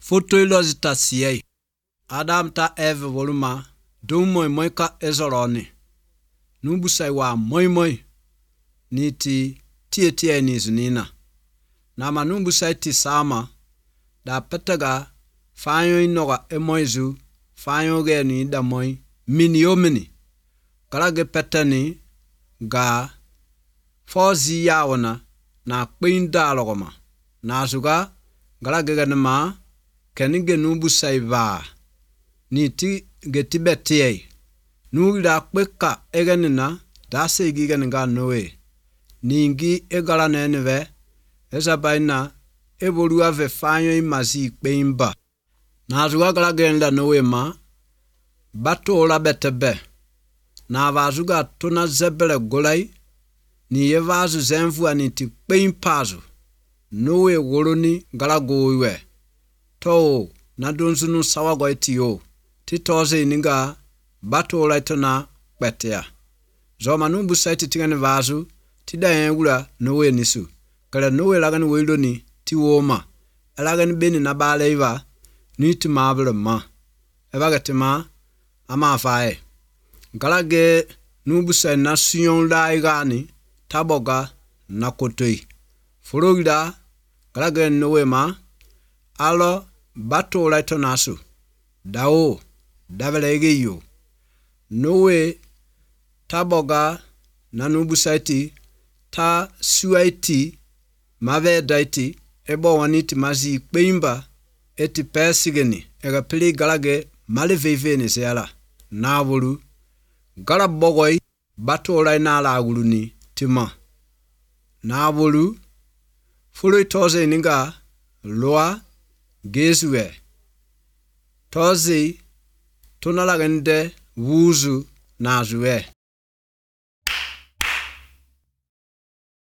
Foto ilozita siye. Adam ta Eve voluma do moi ka ezoroni. Nubusai wa moi ni tie ni zunina. Na manubusai ti sama da petaga fanyo inoga emoizu fanyo ge ni da moi mini omini. Kalage petani ga fozi yawana na kpinda logoma. Na zuga galage ganama kenige nubusai va ni ti geti betie. Nugira kweka egenina da segi ganiga noe. Ningi egala neneve ezabaina evolua ve fanyo imazi kpeimba. Na zuga galage nda noe ma batola betebe. Na vazuga tona zebele golai ni yevazu zenvua ni ti kpeimpazu. Noe woloni galagoiwe. To na donzunu sawago itiyo. Titoze ininga batola itona kpetea. Zoma nubusai titingani vazu tida yengula noe nisu. Kala noe lagani weiloni ti woma. Elagani beni na bale iwa ni ti mabele ma. Evagati ma ama afae. Galage nubusai na siyon la igani taboga na kotoi. Florida galage noe ma alo batola itona su. Dao davelege yo. Noe taboga na nubusaiti ta suaiti mavedaiti ebo waniti mazi kpeimba eti pesigeni ega pili galage maleveve ni seala na wulu galabogoi batola ina la wulu ni tima na wulu fulu toze ninga loa gezwe tozi tunalagende wuzu na zuwe.